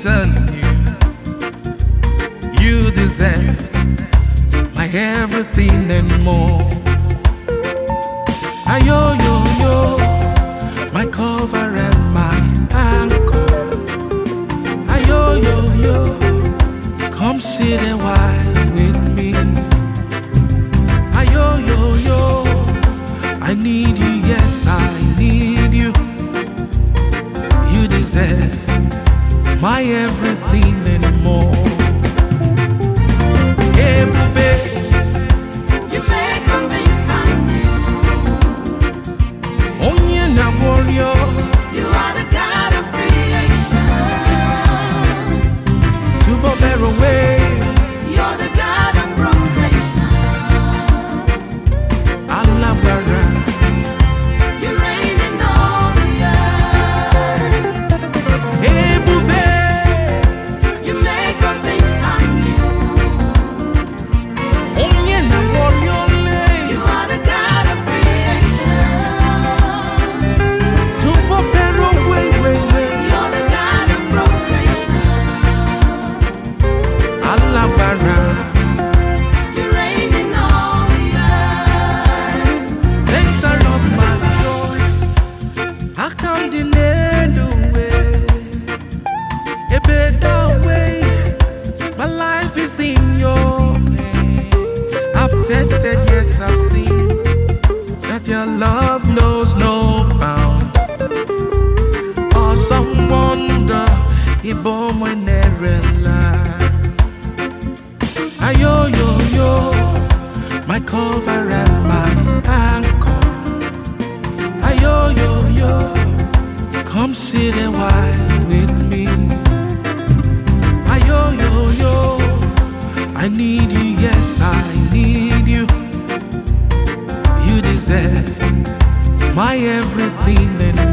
on you. You deserve my everything and more. Ayo yo yo, my cover and my anchor. Ayo yo yo, come sit a while with me. Ayo yo yo, I need you, yes I need you. You deserve my everything and more. Hey, baby, You make a face on me. onye na warrior. You are the God of creation. To go better way, You're the God of procreation. Alabara. You reign in all the earth. Hey, baby, You make a face on you. onye na warrior You lay. are the God of creation. To go better way, way, way. You're the God of procreation. Alabara. You reign in all the earth. Center of my joy, I come the nail away. A better way, my life is in your hand. I've tested, yes, I've seen that your love knows no bound. Awesome wonder, he bore my nerela. Ayo yo yo, my cover and my anchor. Ayo yo yo, come sit a while with me. Ayo yo yo, I need you, yes I need you. You deserve my everything and